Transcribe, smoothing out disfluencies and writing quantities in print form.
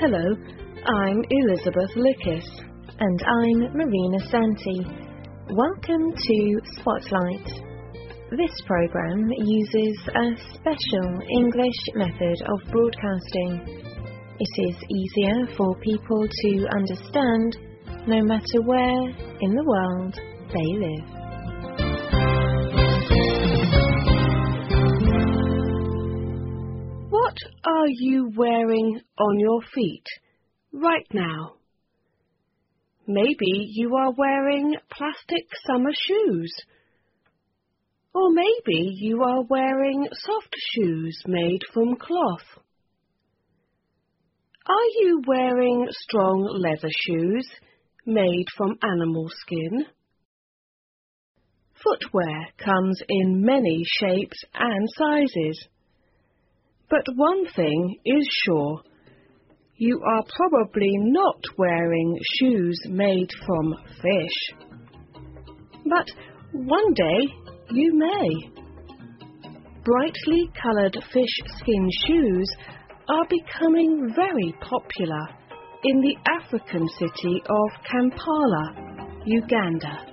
Hello, I'm Elizabeth Lucas. And I'm Marina Santi. Welcome to Spotlight. This program uses a special English method of broadcasting. It is easier for people to understand no matter where in the world they live. What are you wearing on your feet right now? Maybe you are wearing plastic summer shoes. Or maybe you are wearing soft shoes made from cloth. Are you wearing strong leather shoes made from animal skin? Footwear comes in many shapes and sizes. But one thing is sure. You are probably not wearing shoes made from fish. But one day you may. Brightly coloured fish skin shoes are becoming very popular in the African city of Kampala, Uganda.